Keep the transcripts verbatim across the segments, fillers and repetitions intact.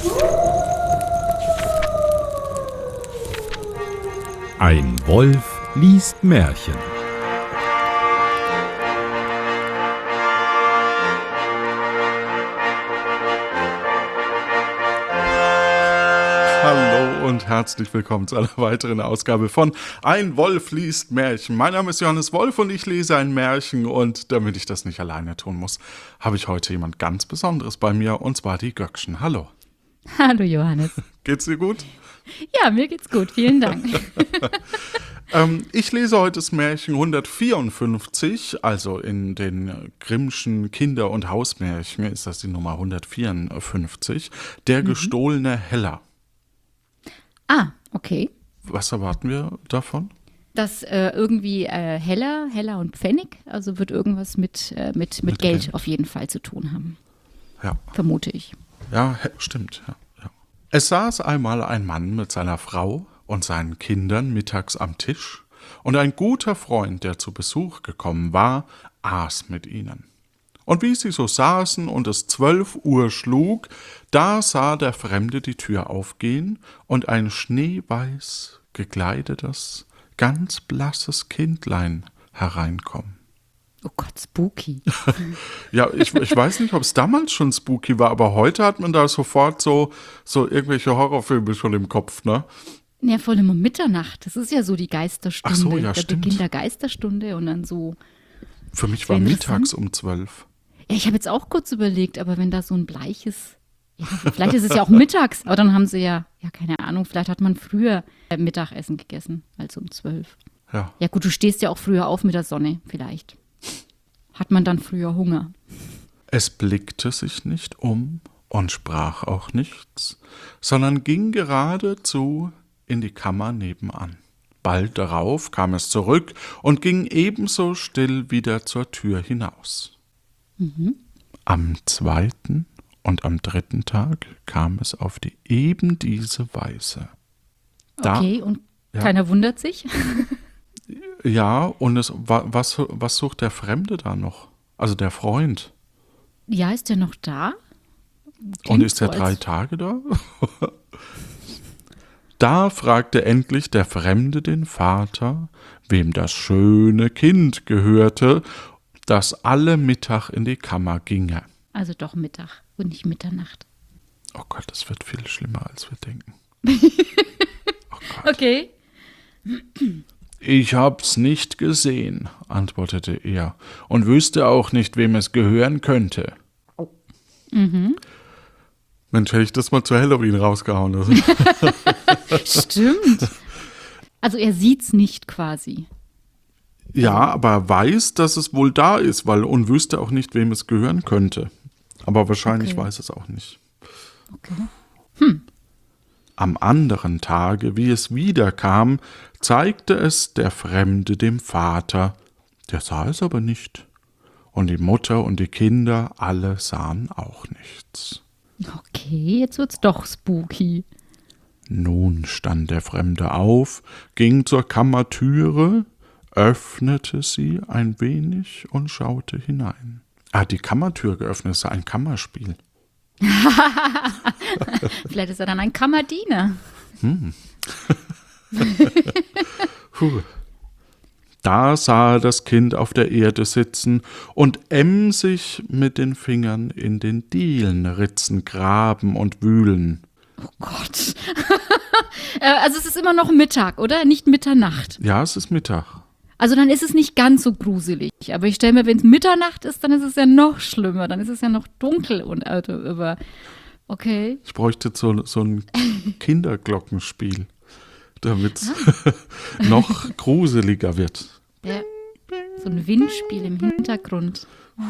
Ein Wolf liest Märchen. Hallo und herzlich willkommen zu einer weiteren Ausgabe von Ein Wolf liest Märchen. Mein Name ist Johannes Wolf und ich lese ein Märchen, und damit ich das nicht alleine tun muss, habe ich heute jemand ganz Besonderes bei mir, und zwar die Göckchen. Hallo. Hallo Johannes. Geht's dir gut? Ja, mir geht's gut, vielen Dank. ähm, ich lese heute das Märchen hundertvierundfünfzig, also in den Grimmschen Kinder- und Hausmärchen ist das die Nummer hundertvierundfünfzig, der mhm. gestohlene Heller. Ah, okay. Was erwarten wir davon? Dass äh, irgendwie äh, Heller, Heller und Pfennig, also wird irgendwas mit, äh, mit, mit, mit Geld, Geld auf jeden Fall zu tun haben. Ja. Vermute ich. Ja, stimmt. Ja, ja. Es saß einmal ein Mann mit seiner Frau und seinen Kindern mittags am Tisch, und ein guter Freund, der zu Besuch gekommen war, aß mit ihnen. Und wie sie so saßen und es zwölf Uhr schlug, da sah der Fremde die Tür aufgehen und ein schneeweiß gekleidetes, ganz blasses Kindlein hereinkommen. Oh Gott, spooky. Ja, ich, ich weiß nicht, ob es damals schon spooky war, aber heute hat man da sofort so, so irgendwelche Horrorfilme schon im Kopf, ne? Ja, vor allem um Mitternacht. Das ist ja so die Geisterstunde. Ach so, ja, der stimmt. Beginn der Geisterstunde und dann so. Für mich war mittags um zwölf. Ja, ich habe jetzt auch kurz überlegt, aber wenn da so ein bleiches, ja, vielleicht ist es ja auch mittags, aber dann haben sie ja, ja, keine Ahnung, vielleicht hat man früher Mittagessen gegessen als um zwölf. Ja. Ja gut, du stehst ja auch früher auf mit der Sonne, vielleicht. Hat man dann früher Hunger? Es blickte sich nicht um und sprach auch nichts, sondern ging geradezu in die Kammer nebenan. Bald darauf kam es zurück und ging ebenso still wieder zur Tür hinaus. Mhm. Am zweiten und am dritten Tag kam es auf die eben diese Weise. Da, okay, und ja. Keiner wundert sich? Ja, und es, was, was sucht der Fremde da noch? Also der Freund. Ja, ist der noch da? Klingt und ist so, er drei Tage da? Da fragte endlich der Fremde den Vater, wem das schöne Kind gehörte, das alle Mittag in die Kammer ginge. Also doch Mittag und nicht Mitternacht. Oh Gott, das wird viel schlimmer, als wir denken. Oh Gott. Okay. Ich hab's nicht gesehen, antwortete er, und wüsste auch nicht, wem es gehören könnte. Mhm. Mensch, hätte ich das mal zu Halloween rausgehauen. Also. Stimmt. Also er sieht's nicht quasi. Ja, aber er weiß, dass es wohl da ist, weil und wüsste auch nicht, wem es gehören könnte. Aber wahrscheinlich okay. weiß es auch nicht. Okay. Hm. Am anderen Tage, wie es wiederkam, zeigte es der Fremde dem Vater. Der sah es aber nicht. Und die Mutter und die Kinder, alle sahen auch nichts. Okay, jetzt wird's doch spooky. Nun stand der Fremde auf, ging zur Kammertüre, öffnete sie ein wenig und schaute hinein. Er hat die Kammertür geöffnet, es ist ein Kammerspiel. Vielleicht ist er dann ein Kammerdiener. Hm. Puh. Da sah er das Kind auf der Erde sitzen und emsig mit den Fingern in den Dielenritzen graben und wühlen. Oh Gott. Also es ist immer noch Mittag, oder? Nicht Mitternacht. Ja, es ist Mittag. Also dann ist es nicht ganz so gruselig. Aber ich stelle mir, wenn es Mitternacht ist, dann ist es ja noch schlimmer. Dann ist es ja noch dunkel und also über. Okay. Ich bräuchte so, so ein Kinderglockenspiel, damit es ah. noch gruseliger wird. Ja, so ein Windspiel im Hintergrund.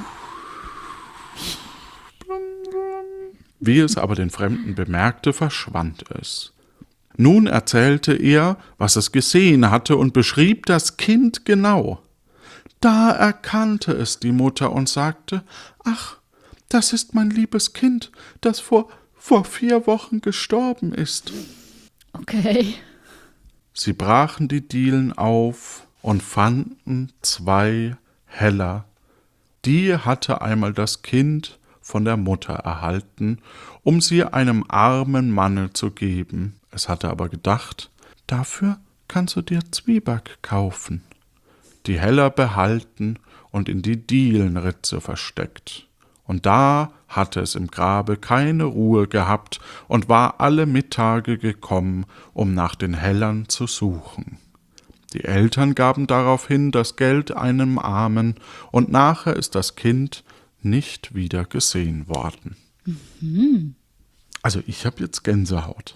Wie es aber den Fremden bemerkte, verschwand es. Nun erzählte er, was es gesehen hatte, und beschrieb das Kind genau. Da erkannte es die Mutter und sagte, »Ach, das ist mein liebes Kind, das vor, vor vier Wochen gestorben ist.« Okay. Sie brachen die Dielen auf und fanden zwei Heller. Die hatte einmal das Kind von der Mutter erhalten, um sie einem armen Manne zu geben. Es hatte aber gedacht, dafür kannst du dir Zwieback kaufen, die Heller behalten und in die Dielenritze versteckt. Und da hatte es im Grabe keine Ruhe gehabt und war alle Mittage gekommen, um nach den Hellern zu suchen. Die Eltern gaben daraufhin das Geld einem Armen, und nachher ist das Kind nicht wieder gesehen worden. Mhm. Also ich habe jetzt Gänsehaut.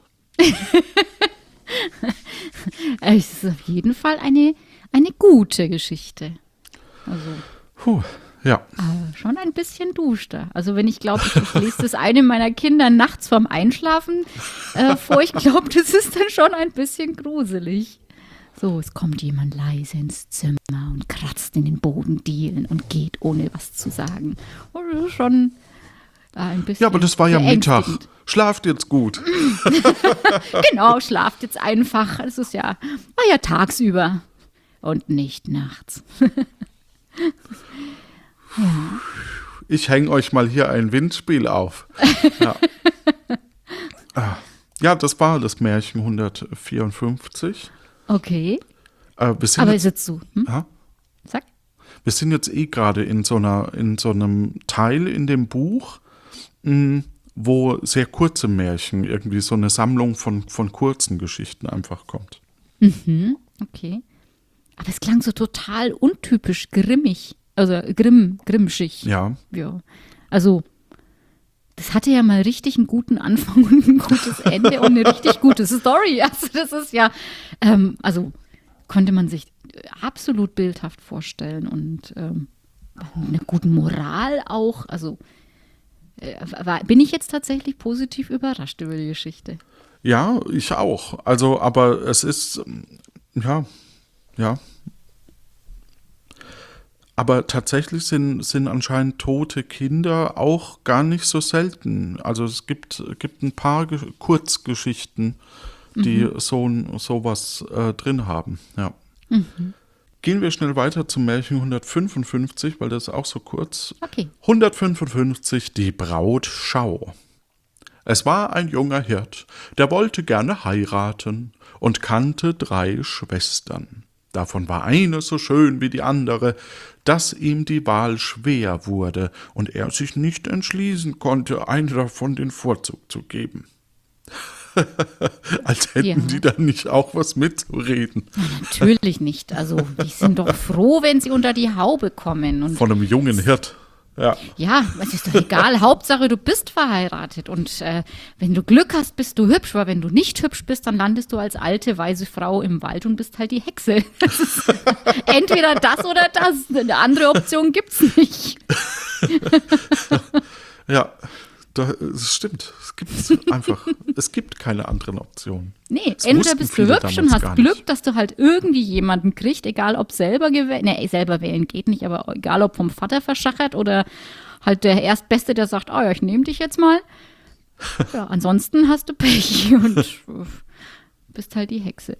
Es ist auf jeden Fall eine, eine gute Geschichte. Also Puh, ja. aber schon ein bisschen duster. Also wenn ich glaube, ich, ich lese das einem meiner Kinder nachts vorm Einschlafen äh, vor, ich glaube, das ist dann schon ein bisschen gruselig. So, es kommt jemand leise ins Zimmer und kratzt in den Bodendielen und geht, ohne was zu sagen. Und das ist schon äh, ein bisschen Ja, aber das war ja Mittag. beängstigend. Schlaft jetzt gut. Genau, schlaft jetzt einfach. Es ist ja, war ja tagsüber und nicht nachts. Ja. Ich hänge euch mal hier ein Windspiel auf. Ja. Ah. Ja, das war das Märchen hundertvierundfünfzig. Okay, Äh, wir, sind aber jetzt, ist jetzt so. Hm? ja, Sag. wir sind jetzt eh gerade in so einer, in so einem Teil in dem Buch, mh, wo sehr kurze Märchen, irgendwie so eine Sammlung von, von kurzen Geschichten einfach kommt. Mhm, okay. Aber es klang so total untypisch grimmig. Also grimm, grimmschig. Ja, Ja. Also, das hatte ja mal richtig einen guten Anfang und ein gutes Ende und eine richtig gute Story. Also, das ist ja, ähm, also konnte man sich absolut bildhaft vorstellen und ähm, eine gute Moral auch. Also, äh, war, bin ich jetzt tatsächlich positiv überrascht über die Geschichte. ja, ich auch. Also, aber es ist, ähm, ja, ja. Aber tatsächlich sind, sind anscheinend tote Kinder auch gar nicht so selten. Also es gibt, gibt ein paar Ge- Kurzgeschichten, die Mhm. so sowas äh, drin haben. Ja. Mhm. Gehen wir schnell weiter zum Märchen hundertfünfundfünfzig, weil das ist auch so kurz. Okay. hundertfünfundfünfzig, die Braut Schau. Es war ein junger Hirt, der wollte gerne heiraten und kannte drei Schwestern. Davon war eine so schön wie die andere, dass ihm die Wahl schwer wurde und er sich nicht entschließen konnte, eine davon den Vorzug zu geben. Als hätten Ja. die da nicht auch was mitzureden. Natürlich nicht. Also, die sind doch froh, wenn sie unter die Haube kommen. Und Von einem jungen Hirt. Ja. ja, es ist doch egal. Hauptsache, du bist verheiratet. Und äh, wenn du Glück hast, bist du hübsch. Aber wenn du nicht hübsch bist, dann landest du als alte, weise Frau im Wald und bist halt die Hexe. Das ist entweder das oder das. Eine andere Option gibt's nicht. Ja, da, es stimmt. Es gibt einfach, es gibt keine anderen Optionen. Nee, Das entweder wussten bist du viele hübsch und damals hast gar Glück, nicht. dass du halt irgendwie jemanden kriegst, egal ob selber gewählt, nee, selber wählen geht nicht, aber egal ob vom Vater verschachert oder halt der Erstbeste, der sagt, oh ja, ich nehme dich jetzt mal. Ja, ansonsten hast du Pech und äh, bist halt die Hexe.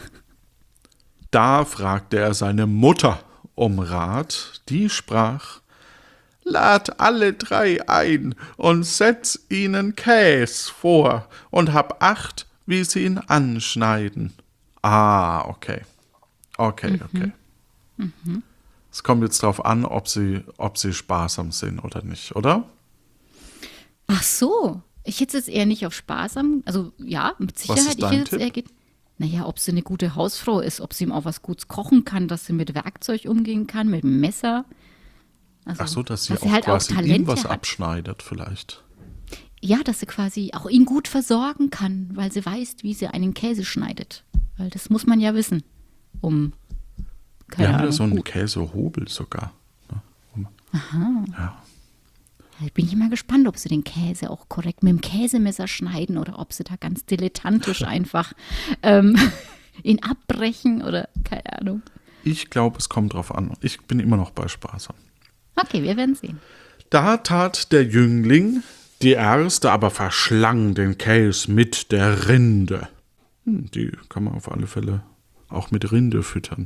Da fragte er seine Mutter um Rat, die sprach: Lad alle drei ein und setz ihnen Käs vor und hab Acht, wie sie ihn anschneiden. Ah, okay. Okay, okay. Es kommt jetzt drauf an, ob sie, ob sie sparsam sind oder nicht, oder? Ach so, ich hätte jetzt eher nicht auf sparsam, also ja, mit Was Sicherheit. ist Ich dein hätte jetzt Tipp? eher geht, naja, ob sie eine gute Hausfrau ist, ob sie ihm auch was Gutes kochen kann, dass sie mit Werkzeug umgehen kann, mit dem Messer. Also, Ach so, dass sie dass auch halt quasi ihm Talente was hat. abschneidet vielleicht. Ja, dass sie quasi auch ihn gut versorgen kann, weil sie weiß, wie sie einen Käse schneidet. Weil das muss man ja wissen, um, keine Wir haben ja Ahnung, so einen gut. Käsehobel sogar. Ne? Um- Ja. Da bin ich mal gespannt, ob sie den Käse auch korrekt mit dem Käsemesser schneiden oder ob sie da ganz dilettantisch einfach ähm, ihn abbrechen oder keine Ahnung. Ich glaube, es kommt drauf an. Ich bin immer noch bei sparsam. Okay, wir werden sehen. Da tat der Jüngling, die Erste aber verschlang den Käse mit der Rinde. Hm, die kann man auf alle Fälle auch mit Rinde füttern.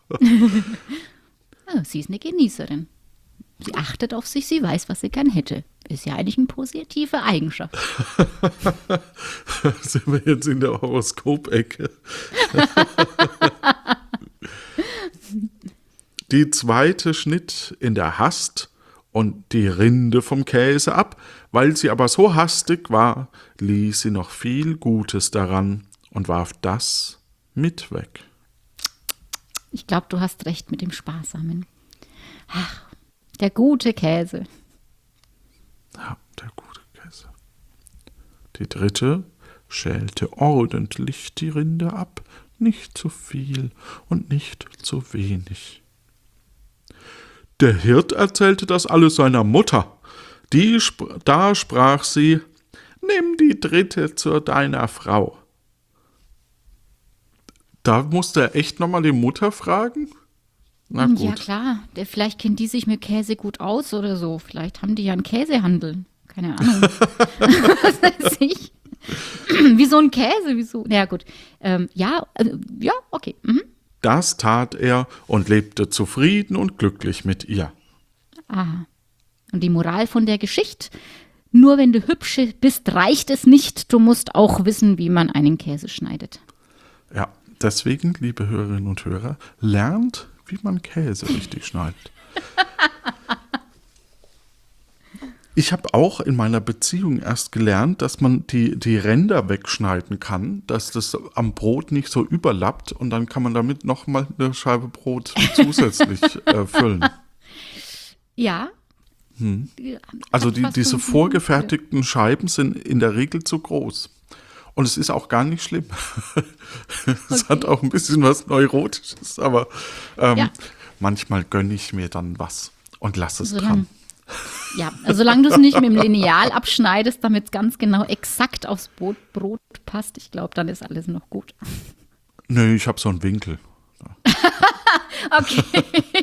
Ah, sie ist eine Genießerin. Sie achtet auf sich, sie weiß, was sie gern hätte. ist ja eigentlich eine positive Eigenschaft. Sind wir jetzt in der Horoskopecke? Die zweite schnitt in der Hast und die Rinde vom Käse ab. Weil sie aber so hastig war, ließ sie noch viel Gutes daran und warf das mit weg. Ich glaube, du hast recht mit dem Sparsamen. Ach, der gute Käse. Ja, der gute Käse. Die dritte schälte ordentlich die Rinde ab, nicht zu viel und nicht zu wenig. Der Hirt erzählte das alles seiner Mutter. Die, sp- da sprach sie, nimm die dritte zu deiner Frau. Da musste er echt nochmal die Mutter fragen? Na gut. Ja klar, der, vielleicht kennen die sich mit Käse gut aus oder so. Vielleicht haben die ja einen Käsehandel. Keine Ahnung. Was weiß ich. Wie so ein Käse, wie so. Ja gut. Ähm, ja, äh, ja, okay. Mhm. Das tat er und lebte zufrieden und glücklich mit ihr. Aha. Und die Moral von der Geschichte? Nur wenn du hübsch bist, reicht es nicht. Du musst auch wissen, wie man einen Käse schneidet. Ja, deswegen, liebe Hörerinnen und Hörer, lernt, wie man Käse richtig schneidet. Ich habe auch in meiner Beziehung erst gelernt, dass man die, die Ränder wegschneiden kann, dass das am Brot nicht so überlappt und dann kann man damit nochmal eine Scheibe Brot zusätzlich äh, füllen. Ja. Hm. Also Hat die, was diese funktioniert. vorgefertigten Scheiben sind in der Regel zu groß. Und es ist auch gar nicht schlimm. Es Okay. hat auch ein bisschen was Neurotisches, aber ähm, Ja. manchmal gönne ich mir dann was und lasse es Solange- dran. Ja, also solange du es nicht mit dem Lineal abschneidest, damit es ganz genau exakt aufs Brot, Brot passt, ich glaube, dann ist alles noch gut. Nö, ich habe so einen Winkel. Okay.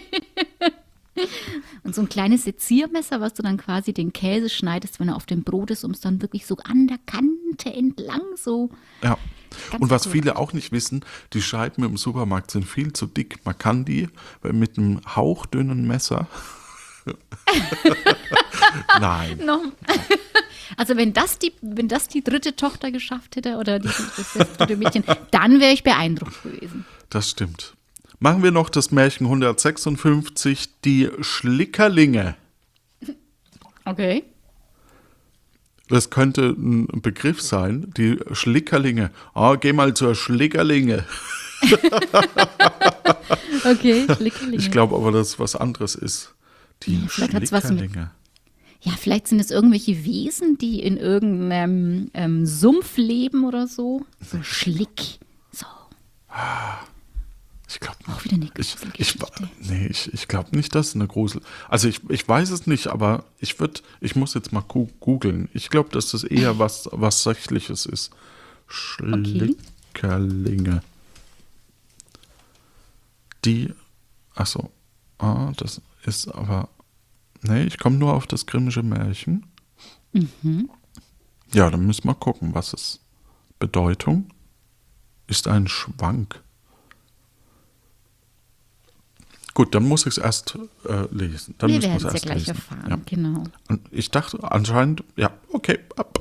Und so ein kleines Seziermesser, was du dann quasi den Käse schneidest, wenn er auf dem Brot ist, um es dann wirklich so an der Kante entlang so. Ja. Ganz Und was cool. viele auch nicht wissen, die Scheiben im Supermarkt sind viel zu dick. Man kann die mit einem hauchdünnen Messer. Nein. Noch. Also wenn das die, wenn das die dritte Tochter geschafft hätte oder die, das, das dritte Mädchen, dann wäre ich beeindruckt gewesen. Das stimmt. Machen wir noch das Märchen hundertsechsundfünfzig, die Schlickerlinge. Okay. Das könnte ein Begriff sein, die Schlickerlinge. Ah, geh mal zur Schlickerlinge. Okay, Schlickerlinge. Ich glaube aber, dass es was anderes ist. Die Ja, vielleicht hat's was mit- Schlickerlinge. Ja, vielleicht sind es irgendwelche Wesen, die in irgendeinem ähm, Sumpf leben oder so. So Schlick. So, Ich glaube auch wieder eine Ich, ich, Gruselgeschichte. nee, ich, ich glaube nicht, dass es eine Grusel. Also ich, ich weiß es nicht, aber ich würde, ich muss jetzt mal gu- googeln. Ich glaube, dass das eher was, was Sächliches ist. Schlickerlinge. Die, achso, ah, das ist aber, nee, ich komme nur auf das Grimmische Märchen. Mhm. Ja, dann müssen wir gucken, was es Bedeutung ist ein Schwank. Gut, dann muss ich es erst äh, lesen. Dann Wir müssen werden es ja erst gleich lesen. erfahren, Ja. genau. Und ich dachte anscheinend, ja, okay. ab.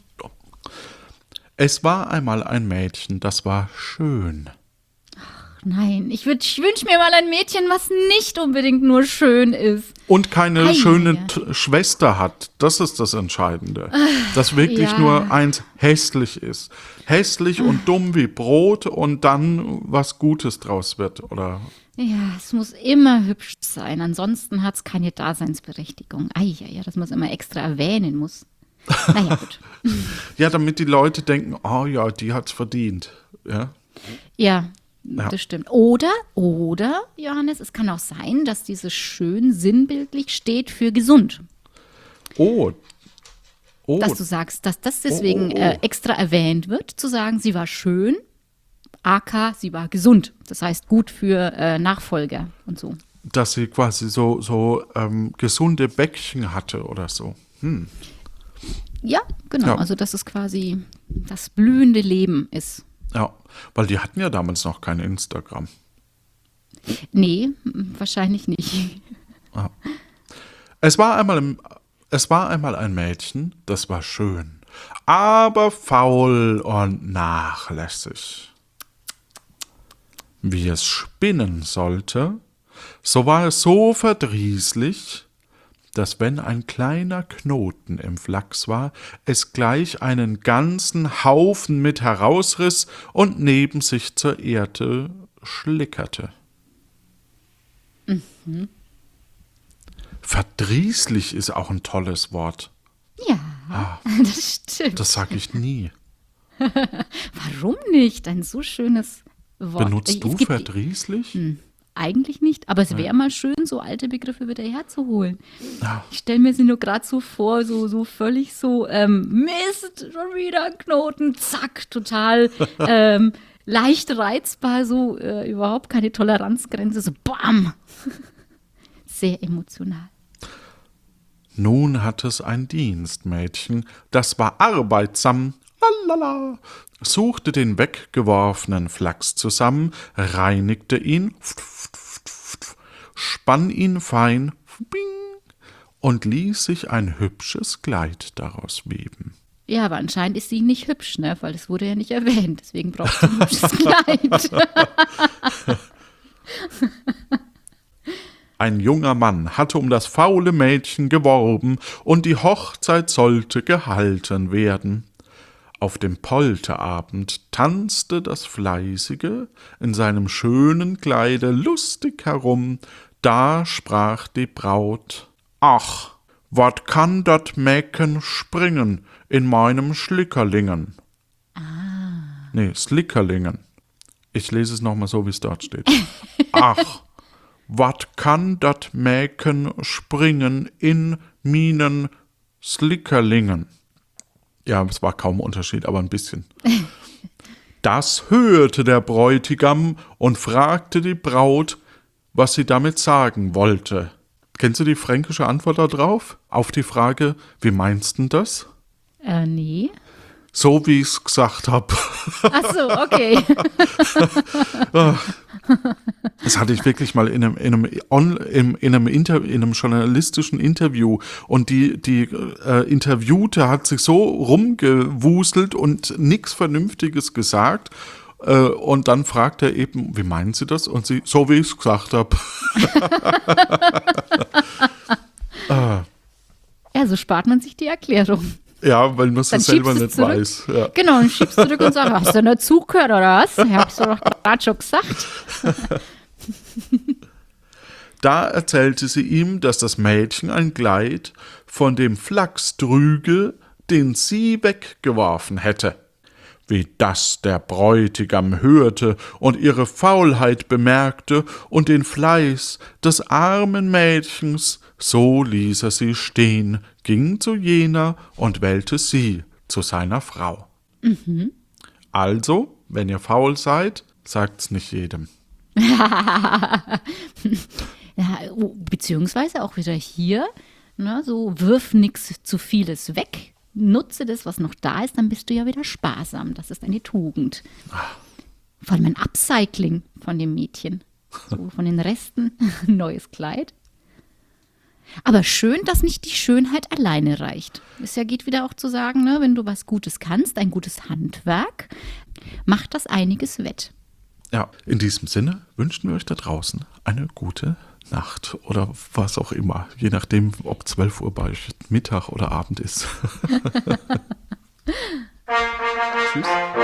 Es war einmal ein Mädchen, das war schön. Nein, ich, würd- ich wünsche mir mal ein Mädchen, was nicht unbedingt nur schön ist. Und keine Ei, schöne ja. T- Schwester hat. Das ist das Entscheidende. Dass wirklich ja. nur eins hässlich ist. Hässlich und dumm wie Brot und dann was Gutes draus wird. Oder Ja, es muss immer hübsch sein, ansonsten hat es keine Daseinsberechtigung. Ei, ja, ja, dass man es immer extra erwähnen muss. Naja, gut. ja, damit die Leute denken, oh ja, die hat's verdient. Ja. Ja, Ja. das stimmt. Oder, oder, Johannes, es kann auch sein, dass dieses schön sinnbildlich steht für gesund. Oh. Oh. Dass du sagst, dass das deswegen Oh, oh, oh. Äh, extra erwähnt wird, zu sagen, sie war schön, aka sie war gesund. Das heißt gut für äh, Nachfolger und so. Dass sie quasi so, so ähm, gesunde Bäckchen hatte oder so. Hm. Ja, genau. Ja. Also dass es quasi das blühende Leben ist. Ja, weil die hatten ja damals noch kein Instagram. Nee, m- wahrscheinlich nicht. Es war einmal im, Es war einmal ein Mädchen, das war schön, aber faul und nachlässig. Wie es spinnen sollte, so war es so verdrießlich, dass wenn ein kleiner Knoten im Flachs war, es gleich einen ganzen Haufen mit herausriss und neben sich zur Erde schlickerte. Mhm. Verdrießlich ist auch ein tolles Wort. Ja, Ah, das stimmt. das sage ich nie. Warum nicht? Ein so schönes Wort. Benutzt Es du gibt- verdrießlich? Hm, eigentlich nicht, aber es wäre mal schön, so alte Begriffe wieder herzuholen. Ja. Ich stelle mir sie nur gerade so vor, so, so völlig so, ähm, Mist, schon wieder ein Knoten, zack, total ähm, leicht reizbar, so äh, überhaupt keine Toleranzgrenze, so bam. Sehr emotional. Nun hat es ein Dienstmädchen, das war arbeitsam, lalala, suchte den weggeworfenen Flachs zusammen, reinigte ihn, spann ihn fein, bing, und ließ sich ein hübsches Kleid daraus weben. Ja, aber anscheinend ist sie nicht hübsch, ne? Weil das wurde ja nicht erwähnt. Deswegen braucht sie ein hübsches Kleid. Ein junger Mann hatte um das faule Mädchen geworben, und die Hochzeit sollte gehalten werden. Auf dem Polterabend tanzte das Fleißige in seinem schönen Kleide lustig herum. Da sprach die Braut: »Ach, wat kann dat Mäken springen in meinem Schlickerlingen?« Ah. Nee, Slickerlingen. Ich lese es nochmal so, wie es dort steht. »Ach, wat kann dat Mäken springen in minen Slickerlingen?« Ja, es war kaum Unterschied, aber ein bisschen. Das hörte der Bräutigam und fragte die Braut, was sie damit sagen wollte. Kennst du die fränkische Antwort darauf? Auf die Frage, wie meinst du das? Äh, nee. So, wie ich es gesagt habe. Ach so, okay. Das hatte ich wirklich mal in einem, in einem, on, in, in einem, Inter, in einem journalistischen Interview, und die, die äh, Interviewte hat sich so rumgewuselt und nichts Vernünftiges gesagt, äh, und dann fragt er eben, wie meinen Sie das? Und sie, so wie ich es gesagt habe. ah. Ja, so spart man sich die Erklärung. Ja, weil man es Dann selber schiebst du nicht zurück. weiß. Ja. Genau, dann schiebst du zurück und sagst, hast du nicht zugehört oder was? Ich hab's doch gerade schon gesagt. Da erzählte sie ihm, dass das Mädchen ein Kleid von dem Flachs trüge, den sie weggeworfen hätte. Wie das der Bräutigam hörte und ihre Faulheit bemerkte und den Fleiß des armen Mädchens, so ließ er sie stehen, ging zu jener und wählte sie zu seiner Frau. Mhm. Also, wenn ihr faul seid, sagt's nicht jedem. Ja, oh, beziehungsweise auch wieder hier, ne, so wirf nix zu vieles weg, nutze das, was noch da ist, dann bist du ja wieder sparsam. Das ist eine Tugend. Vor allem ein Upcycling von dem Mädchen. So von den Resten, neues Kleid. Aber schön, dass nicht die Schönheit alleine reicht. Es ja geht wieder auch zu sagen, ne, wenn du was Gutes kannst, ein gutes Handwerk, macht das einiges wett. Ja, in diesem Sinne wünschen wir euch da draußen eine gute Nacht oder was auch immer, je nachdem, ob zwölf Uhr bei euch Mittag oder Abend ist. Tschüss.